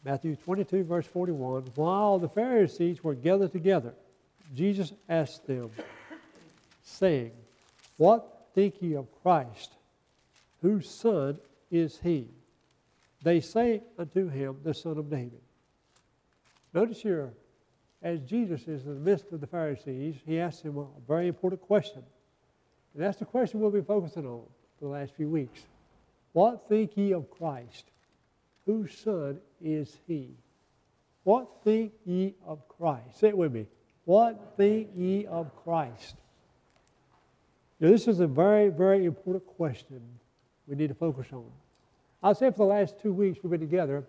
Matthew 22, verse 41. While the Pharisees were gathered together, Jesus asked them, saying, What think ye of Christ? Whose son is he? They say unto him, the son of David. Notice here, as Jesus is in the midst of the Pharisees, he asks them a very important question. And that's the question we'll be focusing on for the last few weeks. What think ye of Christ? Whose son is he? What think ye of Christ? Say it with me. What think ye of Christ? Now, this is a very, very important question we need to focus on. I'll say for the last 2 weeks we've been together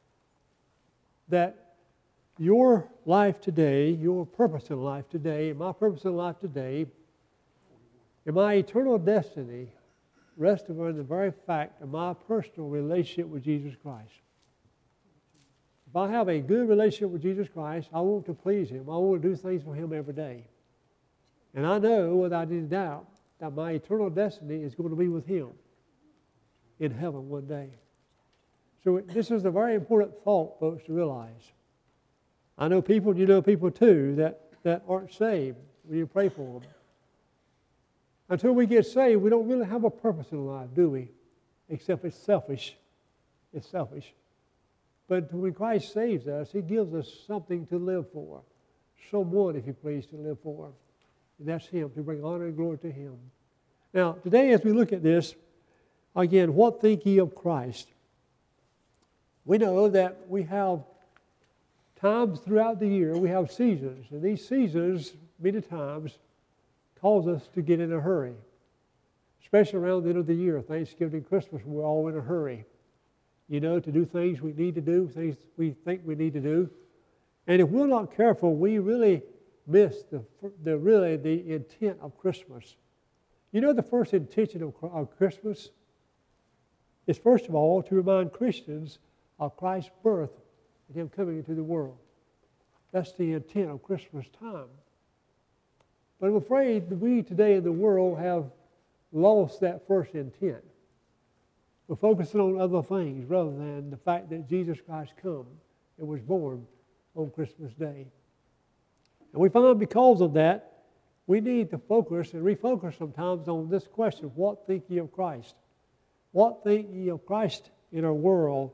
that your life today, your purpose in life today, and my purpose in life today, and my eternal destiny rests upon the very fact of my personal relationship with Jesus Christ. If I have a good relationship with Jesus Christ, I want to please Him. I want to do things for Him every day. And I know, without any doubt, that my eternal destiny is going to be with Him in heaven one day. So this is a very important thought, folks, to realize. I know people, you know people too, that aren't saved. We need to pray for them. Until we get saved, we don't really have a purpose in life, do we? Except it's selfish. It's selfish. But when Christ saves us, He gives us something to live for. Someone, if you please, to live for. And that's Him, to bring honor and glory to Him. Now, today as we look at this, again, what think ye of Christ? We know that we have times throughout the year, we have seasons. And these seasons, many times, cause us to get in a hurry. Especially around the end of the year, Thanksgiving, Christmas, we're all in a hurry. You know, to do things we need to do, things we think we need to do. And if we're not careful, we really miss the intent of Christmas. You know, the first intention of Christmas is, first of all, to remind Christians of Christ's birth and Him coming into the world. That's the intent of Christmas time. But I'm afraid that we today in the world have lost that first intent. We're focusing on other things rather than the fact that Jesus Christ come and was born on Christmas Day. And we find because of that, we need to focus and refocus sometimes on this question, what think ye of Christ? What think ye of Christ in our world?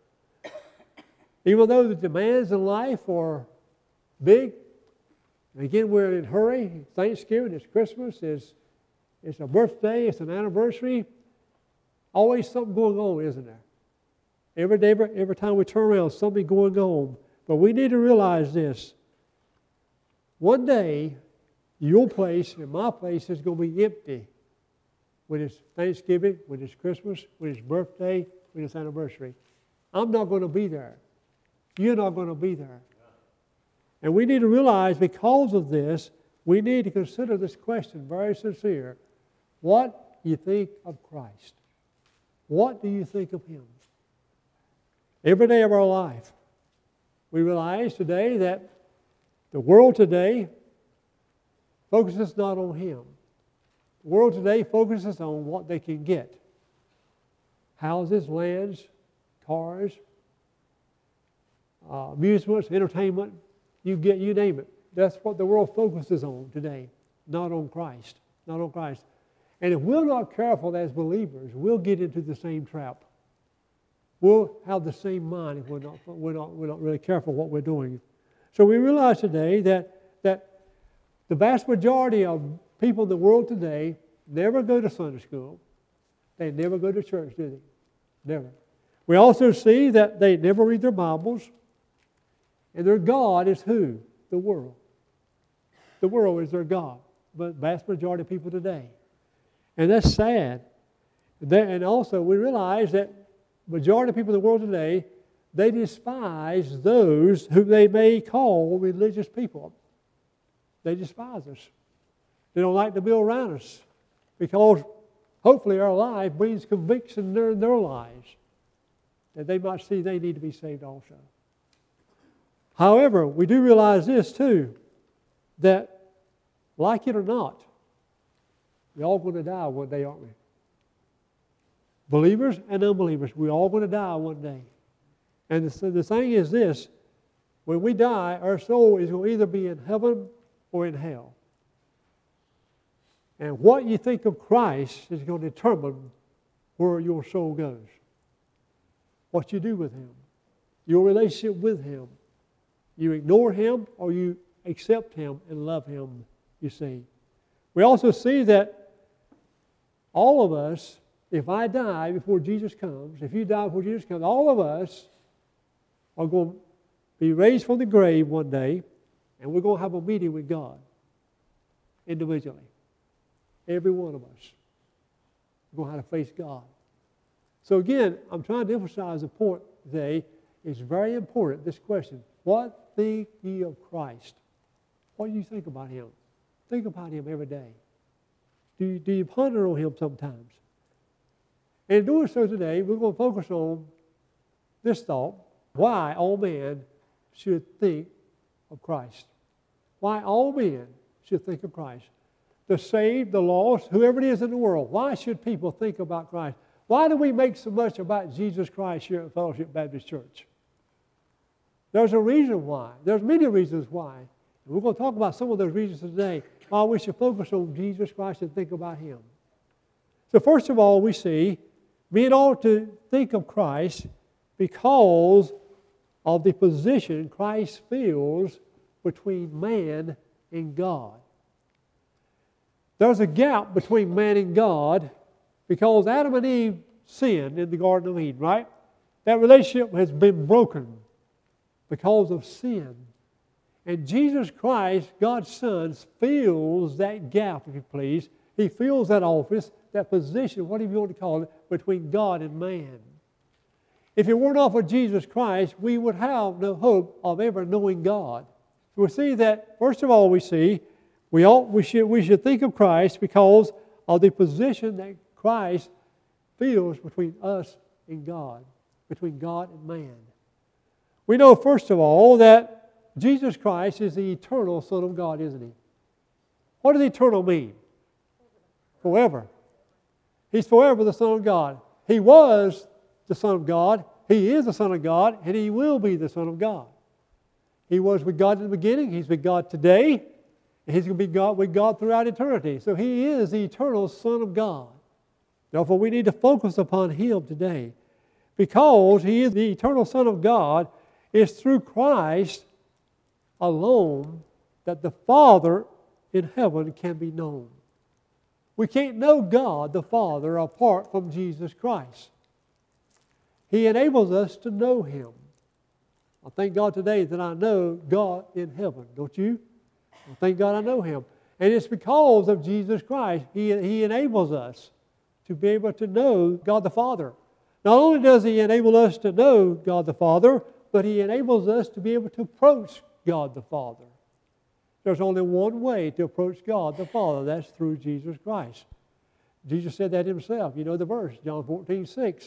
Even though the demands in life are big, and again, we're in a hurry. Thanksgiving, it's Christmas, it's a birthday, it's an anniversary. Always something going on, isn't there? Every day, every time we turn around, something going on. But we need to realize this. One day, your place and my place is going to be empty when it's Thanksgiving, when it's Christmas, when it's birthday, when it's anniversary. I'm not going to be there. You're not going to be there. And we need to realize because of this, we need to consider this question very sincere. What do you think of Christ? What do you think of Him? Every day of our life, we realize today that the world today focuses not on Him. The world today focuses on what they can get. Houses, lands, cars, amusements, entertainment, you name it. That's what the world focuses on today, not on Christ. Not on Christ. And if we're not careful as believers, we'll get into the same trap. We'll have the same mind if we're not really careful what we're doing. So we realize today that the vast majority of people in the world today never go to Sunday school. They never go to church, do they? Never. We also see that they never read their Bibles. And their God is who? The world. The world is their God. But vast majority of people today. And that's sad. And also we realize that majority of people in the world today, they despise those who they may call religious people. They despise us. They don't like to be around us because hopefully our life brings conviction in their lives that they might see they need to be saved also. However, we do realize this too, that like it or not, we're all going to die one day, aren't we? Believers and unbelievers, we're all going to die one day. And the thing is this, when we die, our soul is going to either be in heaven or in hell. And what you think of Christ is going to determine where your soul goes. What you do with Him. Your relationship with Him. You ignore Him or you accept Him and love Him, you see. We also see that all of us, if I die before Jesus comes, if you die before Jesus comes, all of us are going to be raised from the grave one day, and we're going to have a meeting with God individually. Every one of us. We're going to have to face God. So again, I'm trying to emphasize the point today. It's very important, this question. What think ye of Christ? What do you think about Him? Think about Him every day. Do you ponder on Him sometimes? And in doing so today, we're going to focus on this thought. Why all men should think of Christ. Why all men should think of Christ. The saved, the lost, whoever it is in the world. Why should people think about Christ? Why do we make so much about Jesus Christ here at Fellowship Baptist Church? There's a reason why. There's many reasons why. And we're going to talk about some of those reasons today, why we should focus on Jesus Christ and think about Him. So first of all, we see men ought to think of Christ because of the position Christ fills between man and God. There's a gap between man and God because Adam and Eve sinned in the Garden of Eden, right? That relationship has been broken because of sin. And Jesus Christ, God's Son, fills that gap, if you please. He fills that office, that position, whatever you want to call it, between God and man. If it weren't not for Jesus Christ, we would have no hope of ever knowing God. So we see that, first of all, we see we should think of Christ because of the position that Christ fills between us and God, between God and man. We know, first of all, that Jesus Christ is the eternal Son of God, isn't He? What does eternal mean? Forever. He's forever the Son of God. He was the Son of God. He is the Son of God, and He will be the Son of God. He was with God in the beginning. He's with God today. And He's going to be with God throughout eternity. So He is the eternal Son of God. Therefore, we need to focus upon Him today. Because He is the eternal Son of God, it's through Christ alone that the Father in heaven can be known. We can't know God the Father apart from Jesus Christ. He enables us to know Him. I thank God today that I know God in heaven, don't you? I thank God I know Him. And it's because of Jesus Christ. He enables us to be able to know God the Father. Not only does He enable us to know God the Father, but He enables us to be able to approach God the Father. There's only one way to approach God the Father. That's through Jesus Christ. Jesus said that Himself. You know the verse, John 14:6.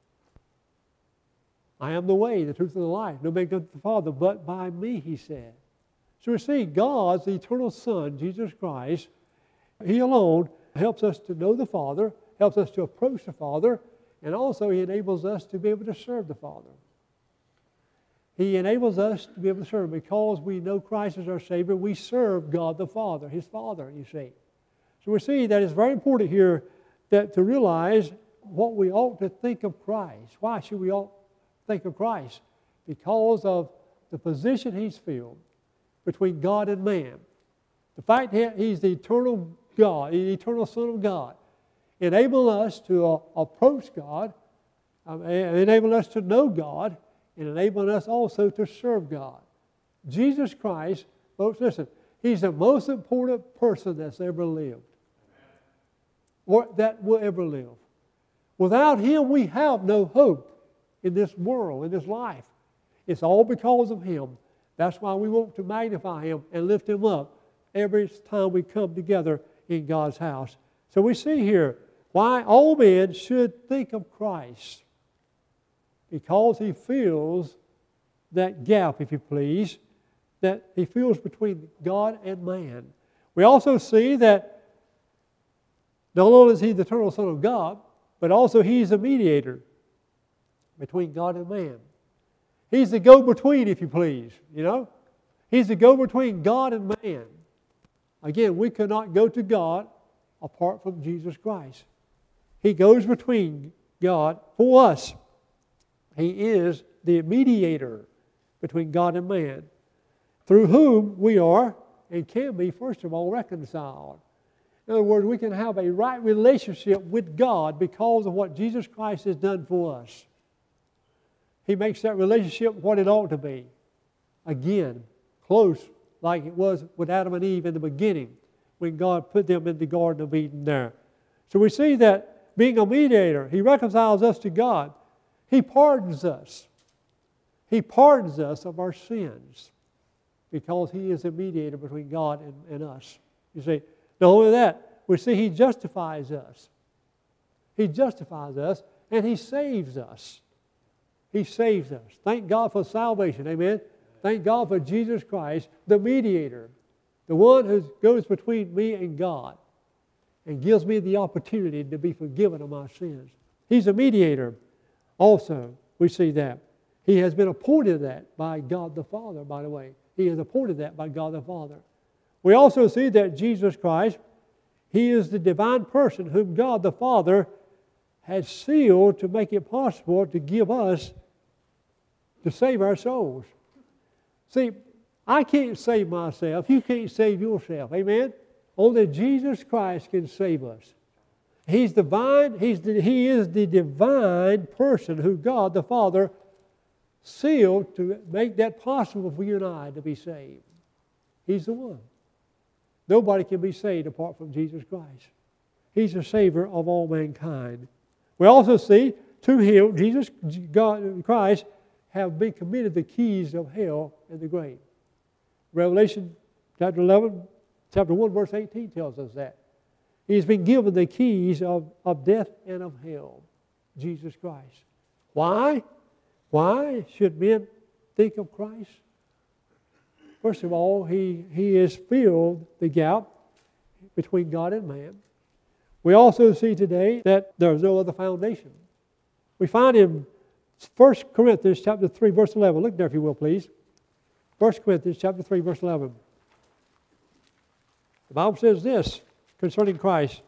I am the way, the truth, and the life. No man comes to the Father but by me, He said. So we see God's eternal Son, Jesus Christ, He alone helps us to know the Father, helps us to approach the Father, and also He enables us to be able to serve the Father. He enables us to be able to serve. Because we know Christ as our Savior, we serve God the Father, His Father, you see. So we see that it's very important here that to realize what we ought to think of Christ. Why should we ought think of Christ? Because of the position He's filled between God and man. The fact that He's the eternal God, the eternal Son of God, enable us to approach God, enable us to know God, and enabling us also to serve God. Jesus Christ, folks, listen, He's the most important person that's ever lived. Or that will ever live. Without Him, we have no hope in this world, in this life. It's all because of Him. That's why we want to magnify Him and lift Him up every time we come together in God's house. So we see here why all men should think of Christ. Because He fills that gap, if you please, that He fills between God and man. We also see that not only is He the eternal Son of God, but also He's a mediator between God and man. He's the go-between, if you please, you know. He's the go-between God and man. Again, we cannot go to God apart from Jesus Christ. He goes between God for us. He is the mediator between God and man, through whom we are and can be, first of all, reconciled. In other words, we can have a right relationship with God because of what Jesus Christ has done for us. He makes that relationship what it ought to be. Again, close like it was with Adam and Eve in the beginning when God put them in the Garden of Eden there. So we see that being a mediator, He reconciles us to God. He pardons us. He pardons us of our sins because He is a mediator between God and us. You see, not only that, we see He justifies us. He justifies us and He saves us. He saves us. Thank God for salvation. Amen. Thank God for Jesus Christ, the mediator, the one who goes between me and God and gives me the opportunity to be forgiven of my sins. He's a mediator. Also, we see that. He has been appointed that by God the Father, by the way. He has appointed that by God the Father. We also see that Jesus Christ, He is the divine person whom God the Father has sealed to make it possible to give us, to save our souls. See, I can't save myself. You can't save yourself. Amen? Only Jesus Christ can save us. He's divine. He is the divine person who God the Father sealed to make that possible for you and I to be saved. He's the one. Nobody can be saved apart from Jesus Christ. He's the Savior of all mankind. We also see to Him, Jesus, God, Christ, have been committed the keys of hell and the grave. Revelation chapter 1, verse 18 tells us that. He's been given the keys of death and of hell, Jesus Christ. Why? Why should men think of Christ? First of all, He has filled the gap between God and man. We also see today that there's no other foundation. We find in 1 Corinthians chapter 3, verse 11. Look there if you will, please. 1 Corinthians chapter 3, verse 11. The Bible says this concerning Christ.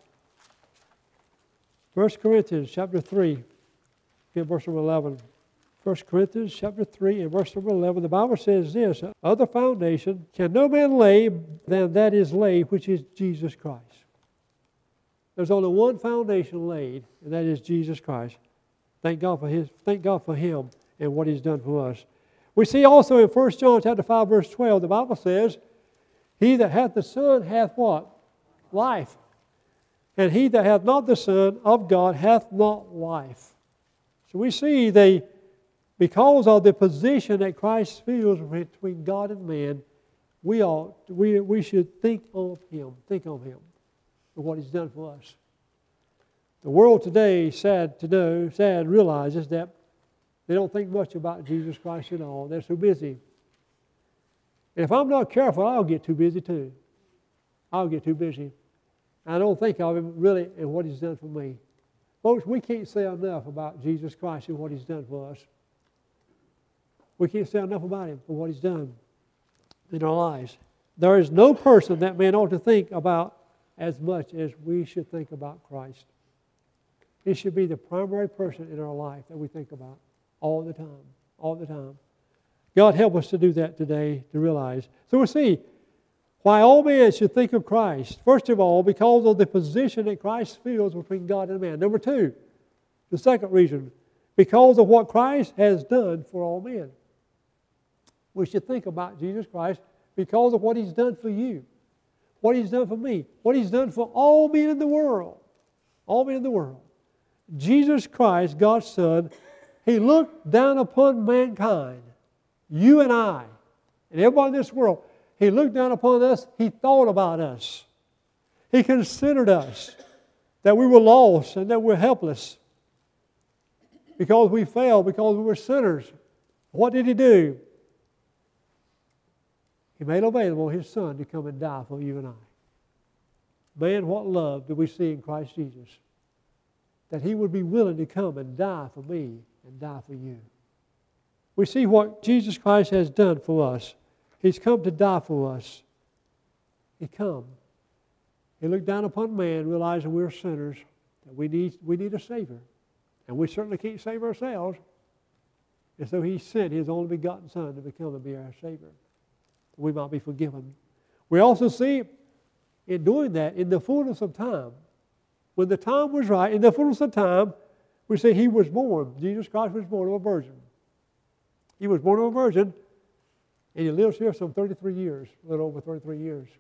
1 Corinthians chapter 3, verse number 11. 1 Corinthians chapter 3 and verse number 11. The Bible says this, other foundation can no man lay than that is laid, which is Jesus Christ. There's only one foundation laid, and that is Jesus Christ. Thank God for Him and what He's done for us. We see also in 1 John chapter 5, verse 12, the Bible says, He that hath the Son hath what? Life. And he that hath not the Son of God hath not life. So we see because of the position that Christ fills between God and man, we should think of Him, and what He's done for us. The world today, sad realizes that they don't think much about Jesus Christ at all. They're so busy. And if I'm not careful, I'll get too busy too. I'll get too busy. I don't think of Him really and what He's done for me. Folks, we can't say enough about Jesus Christ and what He's done for us. We can't say enough about Him for what He's done in our lives. There is no person that man ought to think about as much as we should think about Christ. He should be the primary person in our life that we think about all the time, all the time. God help us to do that today, to realize. So we'll see why all men should think of Christ. First of all, because of the position that Christ fills between God and man. Number two, the second reason, because of what Christ has done for all men. We should think about Jesus Christ because of what He's done for you, what He's done for me, what He's done for all men in the world. All men in the world. Jesus Christ, God's Son, He looked down upon mankind, you and I, and everybody in this world. He looked down upon us. He thought about us. He considered us, that we were lost and that we're helpless because we failed, because we were sinners. What did He do? He made available His Son to come and die for you and I. Man, what love do we see in Christ Jesus? That He would be willing to come and die for me and die for you. we see what Jesus Christ has done for us. He's come to die for us. He come. He looked down upon man, realizing we're sinners, that we need a Savior. And we certainly can't save ourselves. And so He sent His only begotten Son to become and be our Savior. We might be forgiven. We also see in doing that, in the fullness of time, when the time was right, in the fullness of time, we see He was born. Jesus Christ was born of a virgin. He was born of a virgin, and He lives here some 33 years, a little over 33 years.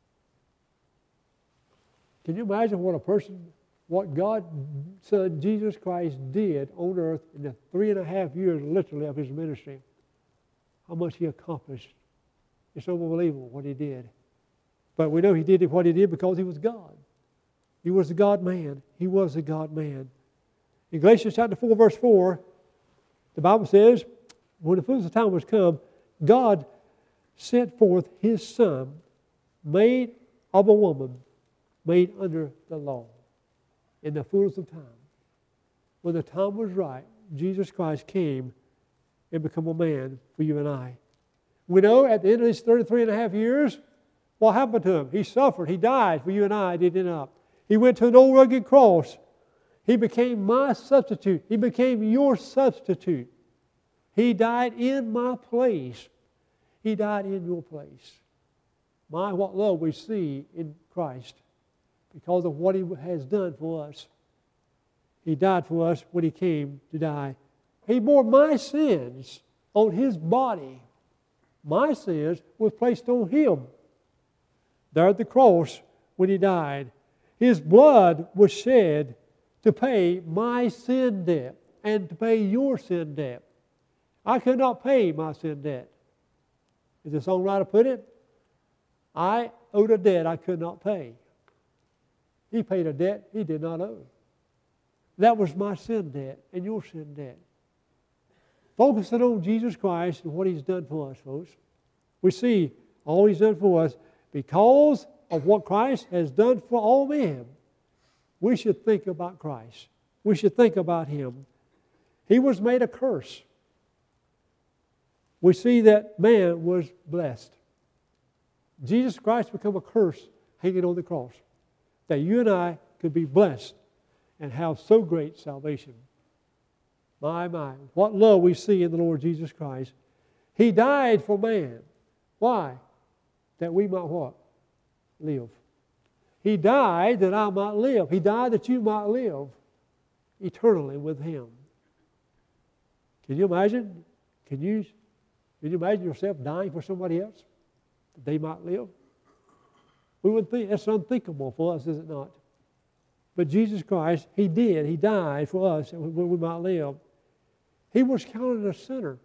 Can you imagine what God's Son, Jesus Christ, did on earth in the 3.5 years, literally, of His ministry? How much He accomplished. It's unbelievable what He did. But we know He did what He did because He was God. He was the God-man. He was the God-man. In Galatians chapter 4, verse 4, the Bible says, when the fullness of time was come, God sent forth His Son, made of a woman, made under the law. In the fullness of time. When the time was right, Jesus Christ came and became a man for you and I. We know at the end of these 33.5 years, what happened to Him? He suffered. He died for you and I, did He not? He went to an old rugged cross. He became my substitute. He became your substitute. He died in my place. He died in your place. My, what love we see in Christ because of what He has done for us. He died for us when He came to die. He bore my sins on His body. My sins were placed on Him. There at the cross when He died. His blood was shed to pay my sin debt and to pay your sin debt. I could not pay my sin debt. As the songwriter put it, I owed a debt I could not pay. He paid a debt He did not owe. That was my sin debt and your sin debt. Focusing on Jesus Christ and what He's done for us, folks. We see all He's done for us because of what Christ has done for all men. We should think about Christ. We should think about Him. He was made a curse. We see that man was blessed. Jesus Christ became a curse hanging on the cross, that you and I could be blessed and have so great salvation. My, what love we see in the Lord Jesus Christ. He died for man. Why? That we might what? Live. He died that I might live. He died that you might live eternally with Him. Can you imagine? Can you imagine yourself dying for somebody else? That they might live? We would think that's unthinkable for us, is it not? But Jesus Christ, He did. He died for us that we might live. He was counted a sinner.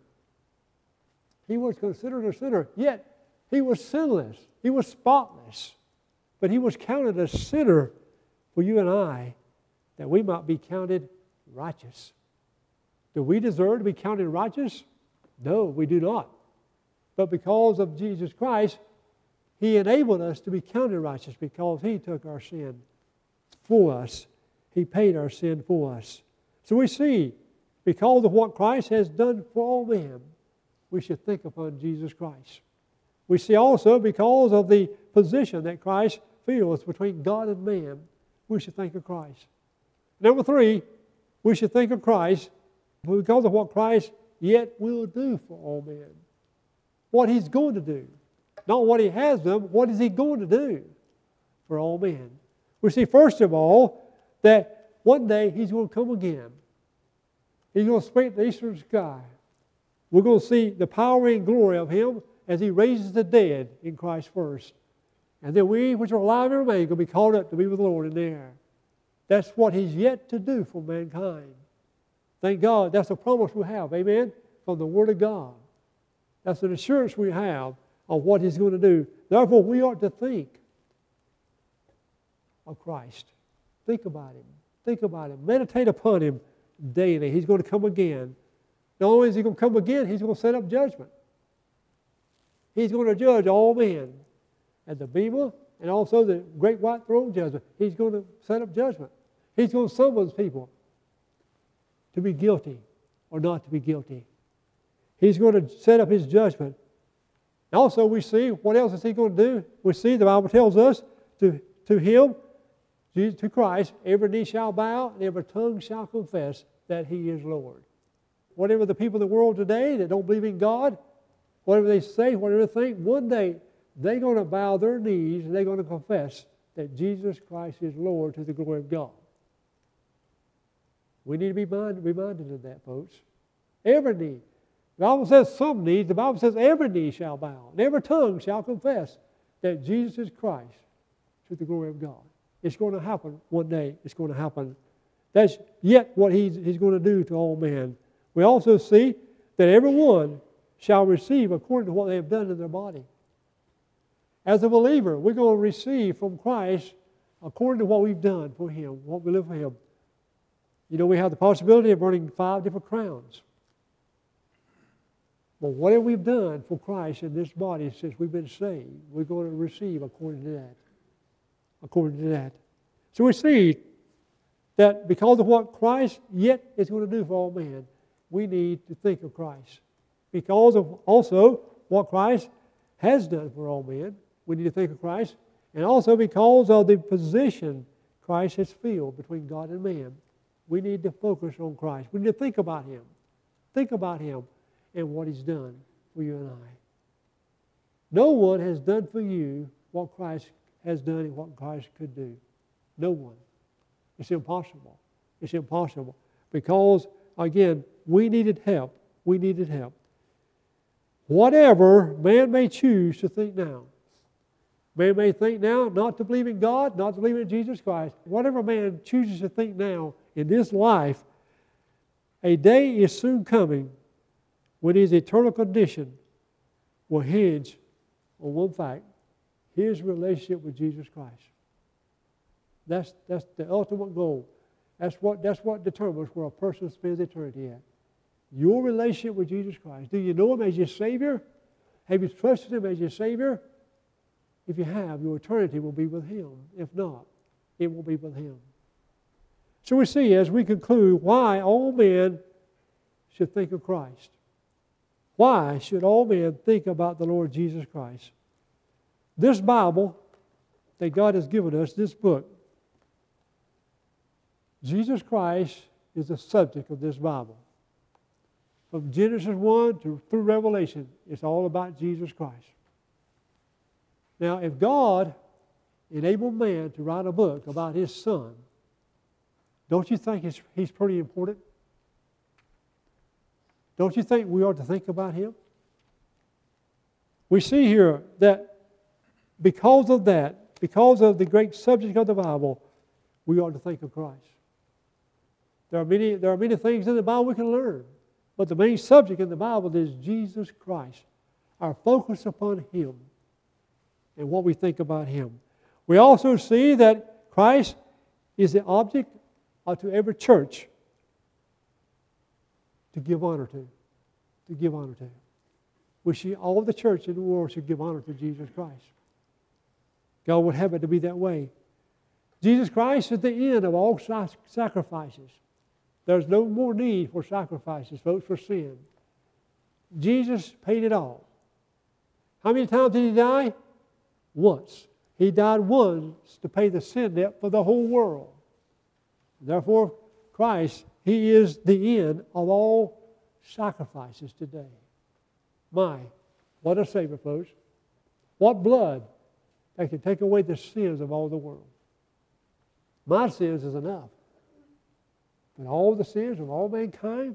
He was considered a sinner, yet He was sinless. He was spotless. But He was counted a sinner for you and I, that we might be counted righteous. Do we deserve to be counted righteous? No, we do not. But because of Jesus Christ, He enabled us to be counted righteous because He took our sin for us. He paid our sin for us. So we see, because of what Christ has done for all men, we should think upon Jesus Christ. We see also, because of the position that Christ fills between God and man, we should think of Christ. Number 3, we should think of Christ because of what Christ yet will do for all men. What He's going to do. Not what He has done, but what is He going to do for all men. We see, first of all, that one day He's going to come again. He's going to split the eastern sky. We're going to see the power and glory of Him as He raises the dead in Christ first. And then we, which are alive and remain, are going to be called up to be with the Lord in the air. That's what He's yet to do for mankind. Thank God, that's a promise we have, amen, from the Word of God. That's an assurance we have of what He's going to do. Therefore, we ought to think of Christ. Think about Him. Think about Him. Meditate upon Him daily. He's going to come again. Not only is He going to come again, He's going to set up judgment. He's going to judge all men at the Bema and also the great white throne judgment. He's going to set up judgment. He's going to summons people to be guilty or not to be guilty. He's going to set up His judgment. Also, we see, what else is He going to do? We see the Bible tells us to Him, to Christ, every knee shall bow and every tongue shall confess that He is Lord. Whatever the people of the world today that don't believe in God, whatever they say, whatever they think, one day they're going to bow their knees and they're going to confess that Jesus Christ is Lord to the glory of God. We need to be reminded of that, folks. Every knee. The Bible says some knees, the Bible says every knee shall bow, and every tongue shall confess that Jesus is Christ to the glory of God. It's going to happen one day. It's going to happen. That's yet what He's going to do to all men. We also see that everyone shall receive according to what they have done in their body. As a believer, we're going to receive from Christ according to what we've done for Him, what we live for Him. You know, we have the possibility of earning 5 different crowns. But whatever we've done for Christ in this body since we've been saved, we're going to receive according to that. According to that. So we see that because of what Christ yet is going to do for all men, we need to think of Christ. Because of also what Christ has done for all men, we need to think of Christ. And also because of the position Christ has filled between God and man, we need to focus on Christ. We need to think about Him. Think about Him and what He's done for you and I. No one has done for you what Christ has done and what Christ could do. No one. It's impossible. It's impossible. Because, again, we needed help. We needed help. Whatever man may choose to think now. Man may think now not to believe in God, not to believe in Jesus Christ. Whatever man chooses to think now in this life, a day is soon coming when his eternal condition will hinge on one fact: his relationship with Jesus Christ. That's the ultimate goal. That's what determines where a person spends eternity at. Your relationship with Jesus Christ. Do you know Him as your Savior? Have you trusted Him as your Savior? If you have, your eternity will be with Him. If not, it will be with Him. So we see as we conclude why all men should think of Christ. Why should all men think about the Lord Jesus Christ? This Bible that God has given us, this book, Jesus Christ is the subject of this Bible. From Genesis 1 through Revelation, it's all about Jesus Christ. Now, if God enabled man to write a book about His Son, don't you think He's pretty important? Don't you think we ought to think about Him? We see here that because of that, because of the great subject of the Bible, we ought to think of Christ. There are many things in the Bible we can learn, but the main subject in the Bible is Jesus Christ. Our focus upon Him and what we think about Him. We also see that Christ is the object to every church to give honor to. To give honor to. We see all the church in the world should give honor to Jesus Christ. God would have it to be that way. Jesus Christ is the end of all sacrifices. There's no more need for sacrifices, folks, for sin. Jesus paid it all. How many times did He die? Once. He died once to pay the sin debt for the whole world. Therefore, Christ, He is the end of all sacrifices today. My, what a Savior, folks. What blood that can take away the sins of all the world. My sins is enough. But all the sins of all mankind,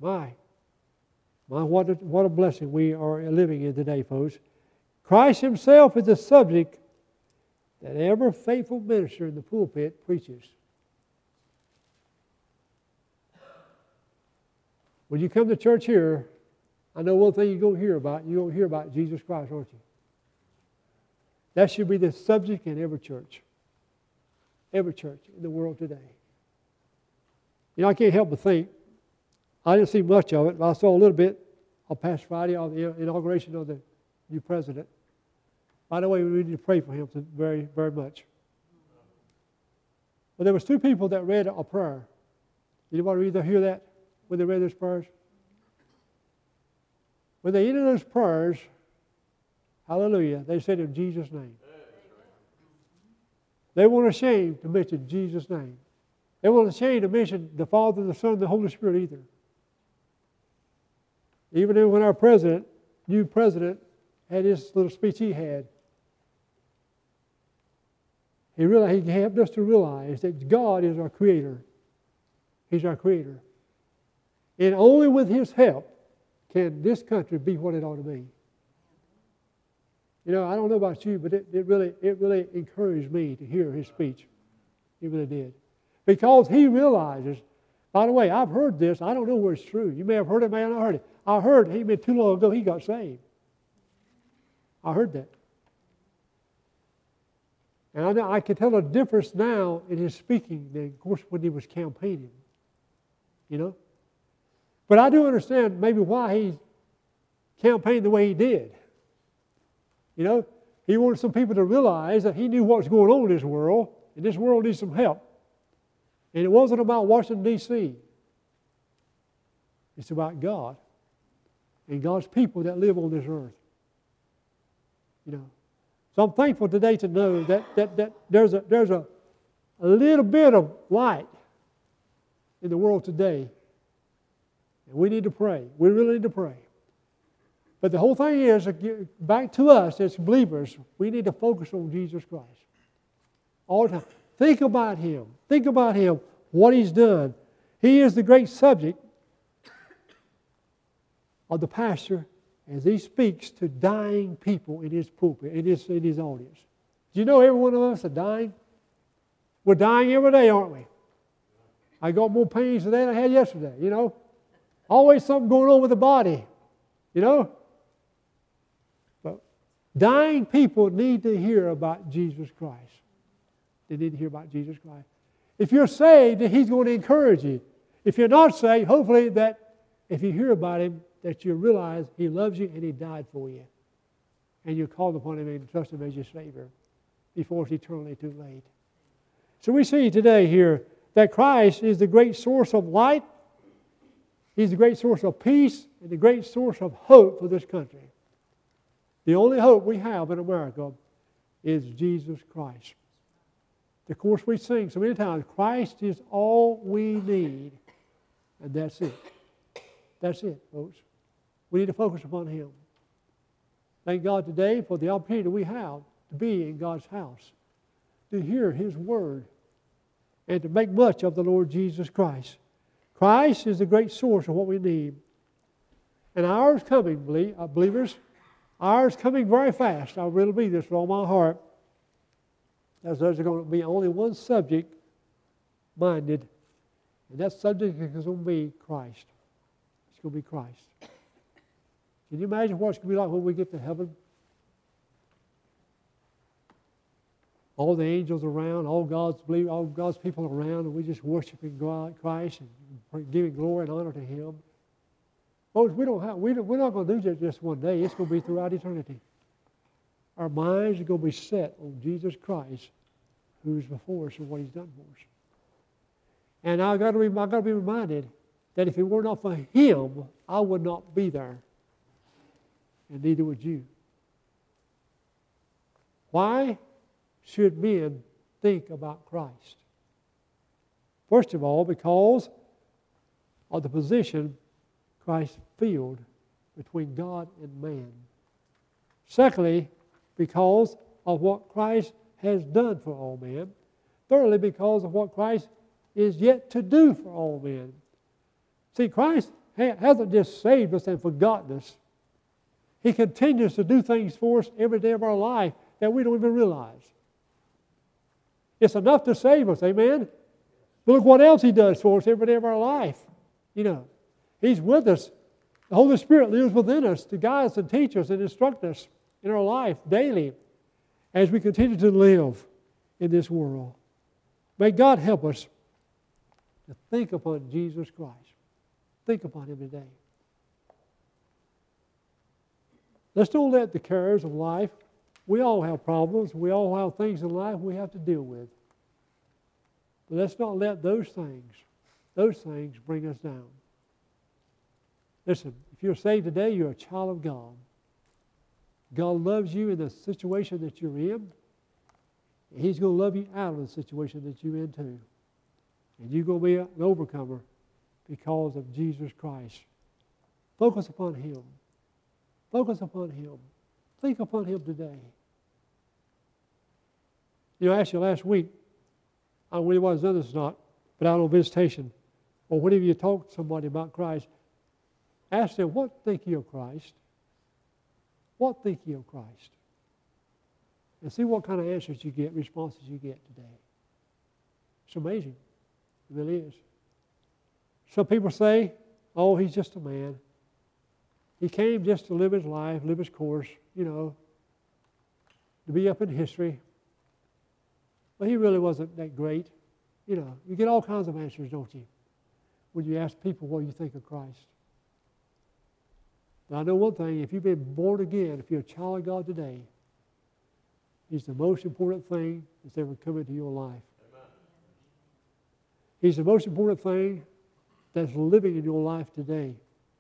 what a blessing we are living in today, folks. Christ Himself is the subject that every faithful minister in the pulpit preaches. When you come to church here, I know one thing you're going to hear about. You're going to hear about Jesus Christ, aren't you? That should be the subject in every church. Every church in the world today. You know, I can't help but think, I didn't see much of it, but I saw a little bit on past Friday on the inauguration of the new president. By the way, we need to pray for him very, very much. But there was 2 people that read a prayer. Anybody either hear that when they read those prayers? when they ended those prayers, hallelujah, they said in Jesus' name. They weren't ashamed to mention Jesus' name. They weren't ashamed to mention the Father, the Son, and the Holy Spirit either. Even when our new president, had his little speech he had, he helped us to realize that God is our Creator. He's our Creator. And only with His help can this country be what it ought to be. You know, I don't know about you, but it really encouraged me to hear his speech. It really did. Because he realizes, by the way, I've heard this. I don't know where it's true. You may have heard it, may have not heard it. I heard he too long ago he got saved. I heard that. And I can tell a difference now in his speaking than, of course, when he was campaigning. You know? But I do understand maybe why he campaigned the way he did. You know? He wanted some people to realize that he knew what was going on in this world, and this world needs some help. And it wasn't about Washington, D.C. It's about God and God's people that live on this earth. You know. So I'm thankful today to know that there's a little bit of light in the world today. And we need to pray. We really need to pray. But the whole thing is, back to us as believers, we need to focus on Jesus Christ. All the time. Think about Him. Think about Him, what He's done. He is the great subject of the pastor as he speaks to dying people in his pulpit, in his audience. Do you know every one of us are dying? We're dying every day, aren't we? I got more pains today than I had yesterday, you know. Always something going on with the body, you know. But dying people need to hear about Jesus Christ. They need to hear about Jesus Christ. If you're saved, then He's going to encourage you. If you're not saved, hopefully that if you hear about Him, that you realize He loves you and He died for you. And you call upon Him and trust Him as your Savior before it's eternally too late. So we see today here that Christ is the great source of light. He's the great source of peace and the great source of hope for this country. The only hope we have in America is Jesus Christ. Of course, we sing so many times, Christ is all we need. And that's it. That's it, folks. We need to focus upon Him. Thank God today for the opportunity we have to be in God's house, to hear His Word, and to make much of the Lord Jesus Christ. Christ is the great source of what we need. And ours coming, believers, ours coming very fast. I really believe this with all my heart. As there's going to be only one subject minded, and that subject is going to be Christ. It's going to be Christ. Can you imagine what it's going to be like when we get to heaven? All the angels around, all God's people around, and we just worshiping God, Christ, and giving glory and honor to Him. Folks, we're not going to do that just one day. It's going to be throughout eternity. Our minds are going to be set on Jesus Christ, who's before us and what He's done for us. And I've got to be reminded that if it were not for Him, I would not be there. And neither would you. Why should men think about Christ? First of all, because of the position Christ filled between God and man. Secondly, because of what Christ has done for all men. Thirdly, because of what Christ is yet to do for all men. See, Christ hasn't just saved us and forgotten us. He continues to do things for us every day of our life that we don't even realize. It's enough to save us, amen? But look what else He does for us every day of our life. You know, He's with us. The Holy Spirit lives within us to guide us and teach us and instruct us in our life daily as we continue to live in this world. May God help us to think upon Jesus Christ. Think upon Him today. Let's don't let the cares of life, we all have problems, we all have things in life we have to deal with. But let's not let those things bring us down. Listen, if you're saved today, you're a child of God. God loves you in the situation that you're in. And He's going to love you out of the situation that you're in too. And you're going to be an overcomer because of Jesus Christ. Focus upon Him. Focus upon Him. Think upon Him today. You know, I asked you last week, I don't know whether done this or not, but out on visitation, or whenever you talk to somebody about Christ, ask them, what think you of Christ? What think you of Christ? And see what kind of answers you get, responses you get today. It's amazing. It really is. Some people say, oh, he's just a man. He came just to live his life, live his course, you know, to be up in history. But he really wasn't that great. You know, you get all kinds of answers, don't you, when you ask people what you think of Christ. But I know one thing, if you've been born again, if you're a child of God today, He's the most important thing that's ever come into your life. Amen. He's the most important thing that's living in your life today.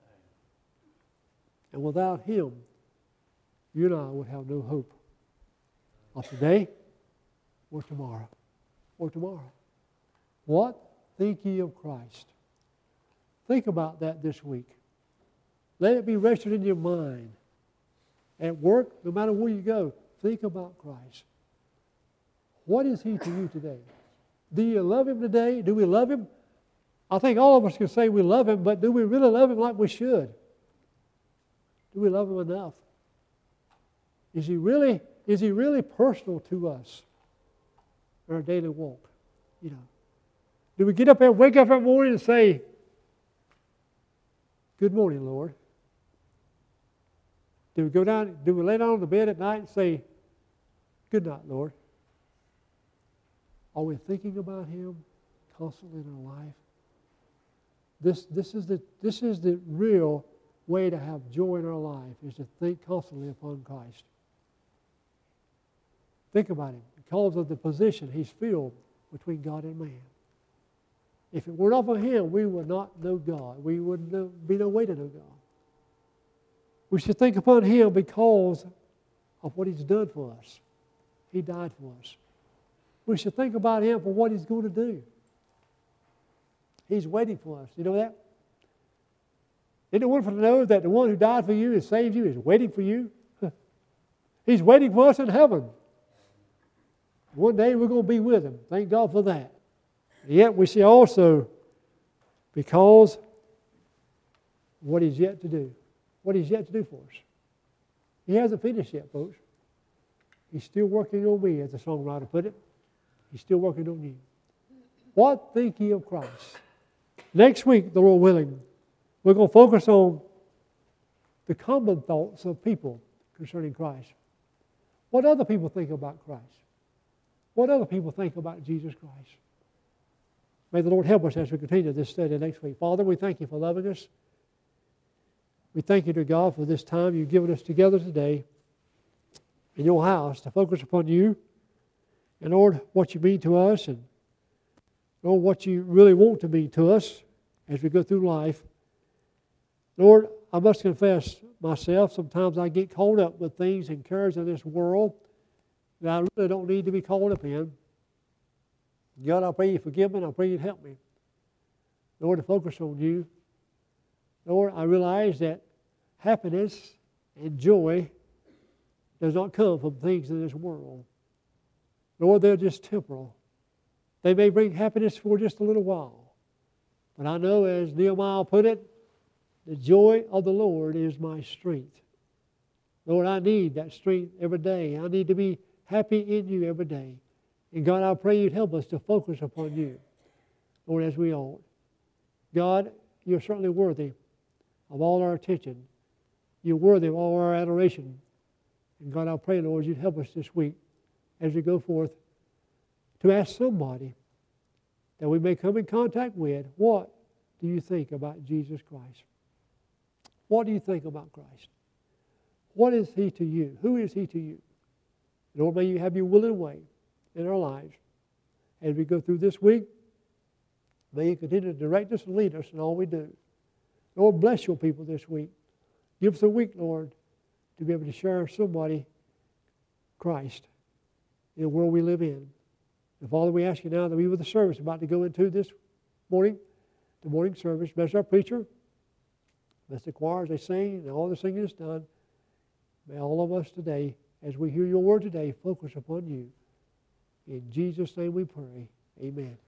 And without Him, you and I would have no hope of today or tomorrow. Or tomorrow. What think ye of Christ? Think about that this week. Let it be registered in your mind. At work, no matter where you go, think about Christ. What is He to you today? Do you love Him today? Do we love Him? I think all of us can say we love Him, but do we really love Him like we should? Do we love Him enough? Is He really personal to us in our daily walk? You know, do we get up and wake up every morning and say, "Good morning, Lord"? Do we lay down on the bed at night and say, "Good night, Lord"? Are we thinking about Him constantly in our life? This is the real way to have joy in our life, is to think constantly upon Christ. Think about Him. Because of the position He's filled between God and man. If it were not for Him, we would not know God. We would be no way to know God. We should think upon Him because of what He's done for us. He died for us. We should think about Him for what He's going to do. He's waiting for us. You know that? Isn't it wonderful to know that the one who died for you and saved you is waiting for you? He's waiting for us in heaven. One day we're going to be with Him. Thank God for that. And yet we see also, because what He's yet to do. What He's yet to do for us. He hasn't finished yet, folks. He's still working on me, as the songwriter put it. He's still working on you. What think ye of Christ? Next week, the Lord willing, we're going to focus on the common thoughts of people concerning Christ. What other people think about Christ? What other people think about Jesus Christ? May the Lord help us as we continue this study next week. Father, we thank You for loving us. We thank You, dear God, for this time You've given us together today in Your house to focus upon You. And Lord, what You mean to us, and Lord, what You really want to mean to us as we go through life. Lord, I must confess myself, sometimes I get caught up with things and cares in this world that I really don't need to be caught up in. God, I pray You forgive me, and I pray You'd help me, Lord, to focus on You. Lord, I realize that happiness and joy does not come from things in this world. Lord, they're just temporal. They may bring happiness for just a little while. But I know, as Nehemiah put it, the joy of the Lord is my strength. Lord, I need that strength every day. I need to be happy in You every day. And God, I pray You'd help us to focus upon You, Lord, as we ought. God, You're certainly worthy of all our attention. You're worthy of all our adoration. And God, I pray, Lord, You'd help us this week as we go forth to ask somebody that we may come in contact with, what do you think about Jesus Christ? What do you think about Christ? What is He to you? Who is He to you? Lord, may You have Your will and way in our lives as we go through this week. May You continue to direct us and lead us in all we do. Lord, bless Your people this week. Give us a week, Lord, to be able to share somebody Christ in the world we live in. And Father, we ask you now that we with the service about to go into this morning, the morning service, bless our preacher, bless the choir as they sing, and all the singing is done. May all of us today, as we hear your word today, focus upon you. In Jesus' name we pray. Amen.